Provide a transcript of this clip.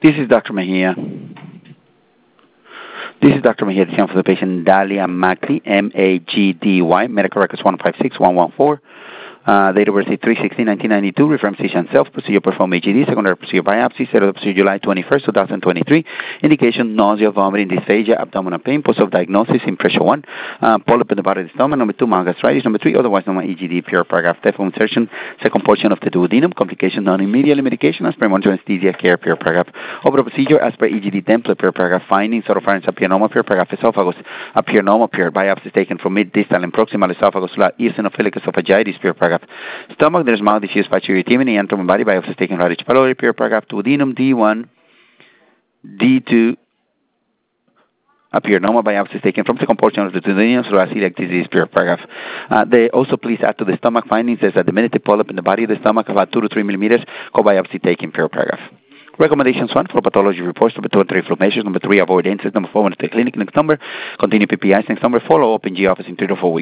This is Dr. Mejia. This is Dr. Mejia, the for the patient Dalia Magdi, M-A-G-D-Y, medical records 156114. Date of birth 3/16/1992, reference physician self, procedure performed EGD, secondary procedure biopsy, set of procedure July 21st, 2023. Indication nausea, vomiting, dysphagia, abdominal pain, post-op diagnosis, impression 1, polyp in the body of the stomach, number 2, mild gastritis, number 3, otherwise known as EGD, pure paragraph, type of insertion, second portion of the duodenum, complication non-immediately medication, as per monitor anesthesia care, pure paragraph. Over procedure, as per EGD template, pure paragraph, findings, oropharynx appear normal, pure paragraph, esophagus appear normal, pure biopsy taken from mid, distal, and proximal esophagus, eosinophilic esophagitis, pure paragraph. Stomach, there's mild diffuse pituitary and body biopsy taken right H. pylori, pure paragraph, duodenum, D1, D2, appear normal biopsy taken from second portion of the duodenum, celiac disease, pure paragraph. They also please add to the stomach findings, there's a diminutive polyp in the body of the stomach, about 2 to 3 millimeters, co-biopsy taken, pure paragraph. Recommendations: 1, for pathology reports. Number 2, enter inflammations. Number 3, avoid NSAIDs. Number 4, when to take clinic. Next number, continue PPIs. Next number, follow up in G office in 3 to 4 weeks.